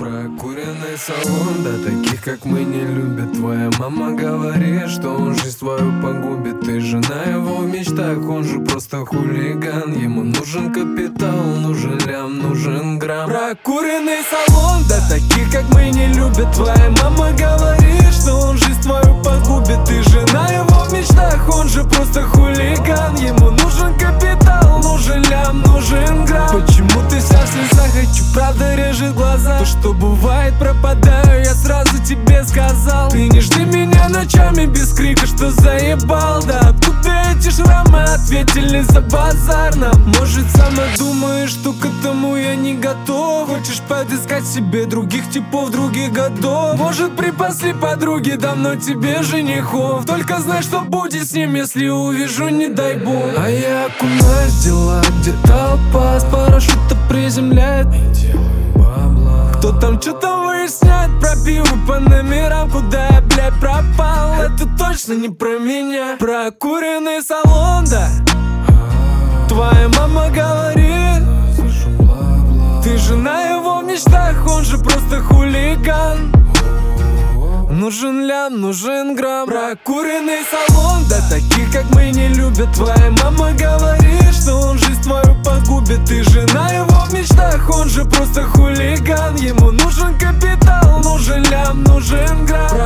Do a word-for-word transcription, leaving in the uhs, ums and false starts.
Прокуренный салон, да таких как мы не любят. Твоя мама говорит, что он жизнь твою погубит. Ты жена его в мечтах, он же просто хулиган. Ему нужен капитал, нужен лям, нужен грамм. Прокуренный салон, да таких как мы не любят. Твоя мама говорит, что он жизнь твою погубит. Ты жена его в мечтах, он же просто хулиган. Ему нужен капитал, нужен лям, нужен грамм. Почему ты вся в слезах, хочу, правда режет глаза. То, что бывает, пропадаю, я сразу тебе сказал. Ты не жди меня ночами без крика, что заебал. Да откуда эти шрамы, ответили за базар нам. Может, сама думаешь, что к этому я не готов. Хочешь подыскать себе других типов, других годов. Может, припасли подруги давно тебе женихов. Только знай, что будет с ним, если увижу, не дай бог. А я окунаюсь в дела, где толпа с парашюта приземляет. Кто там что-то выясняет про пиво по номерам. Куда я, блядь, пропал? Это точно не про меня. Прокуренный салон, да. Твоя мама говорит, ты жена его в мечтах, он же просто хулиган. Нужен лям, нужен грамм. Прокуренный салон, да таких как мы не любят. Твоя мама говорит, что он жизнь твою погубит. Ты жена его в мечтах, он же просто хулиган. Ему нужен капитал, нужен лям, нужен грамм.